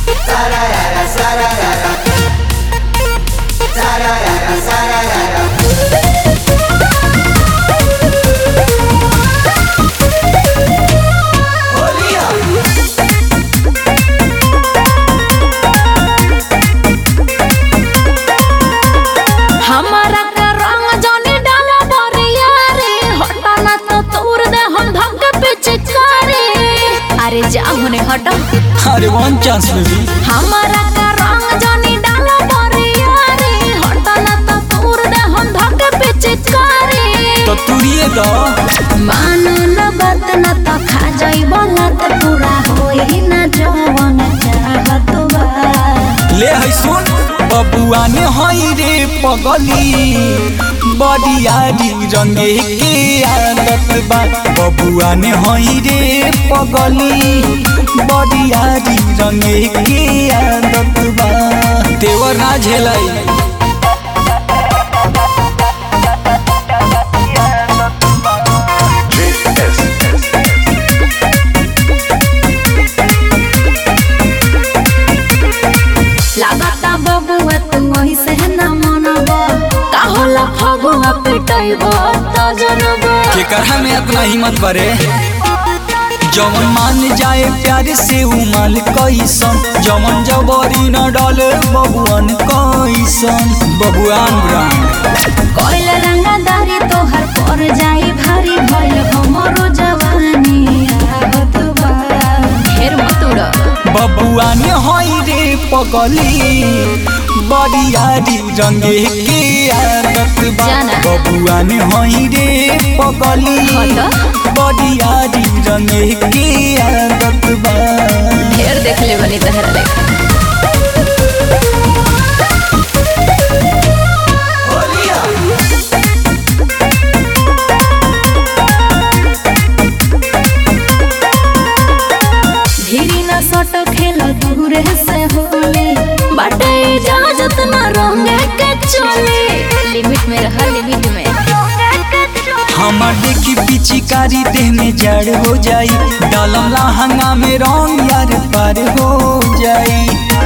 हमारा का रंग जाने डाला बरिया रे, हटाना तो तोड़ दे हम धक्के पीछे करे। अरे जा होने हटो। अरे वन चांस बेबी। हमारा का रंग जाने डाला बरिया रे, हटाना तो तोड़ दे हम धक्के पीछे करे। तो तुरिए दो मानो न बात न तो खा जाई बोलत पूरा होई न जवन चाहत बा। ले है सुन बबुआ ने हई रे पगली, बड़ियारी रंगे के आदत बा। बबुआ ने हई रे पगली, बड़ियारी रंगे के आदत बा। तेवर ना झेलाई लागता बबुआ तू वही से न मनबा, का होला फगुआ पिटाइबा त जनबा। के करहा में अपना हिम्मत बरे, जवन मान जाए प्यार से उमल कैसन। जवन जबरी न डाले बबुआन कैसन। बबुआन ब्रांड कोइल रंगदारी तोहर पर जाई भारी, भइल हमरो जवानी आवत बा। ढेर मत उड़ बबुआ ने हई रे पगली, बड़ियारी रंगे के आदत बा। जाना। बबुआ ने हई रे पगली, बड़ियारी रंगे के आदत बा। ढेर देख ले बनी तहरा देख। धीरी न सटो खेल दूरे से होले, बाटे इजाजत न रंगे के चले। लिमिट में रह, लिमिट में। हमार देखी पिचकारी देह में जड़ हो जाई, डालम लहंगा में रंग यार पार हो जाई।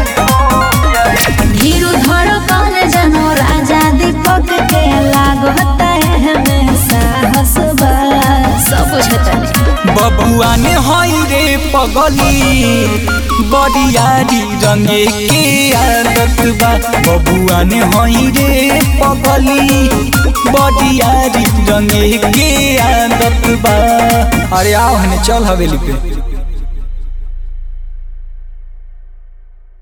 धीरू धड़ कौन जनो राजा दीपक के लागता है में साहस बा। सब बुझता नहीं बबुआ ने हई रे पगली, बड़ियारी रंगे के आदत बा। बबुआ ने हई रे पगली, बड़ियारी रंगे के आदत बा। अरे आओ हने चल हवेली पे।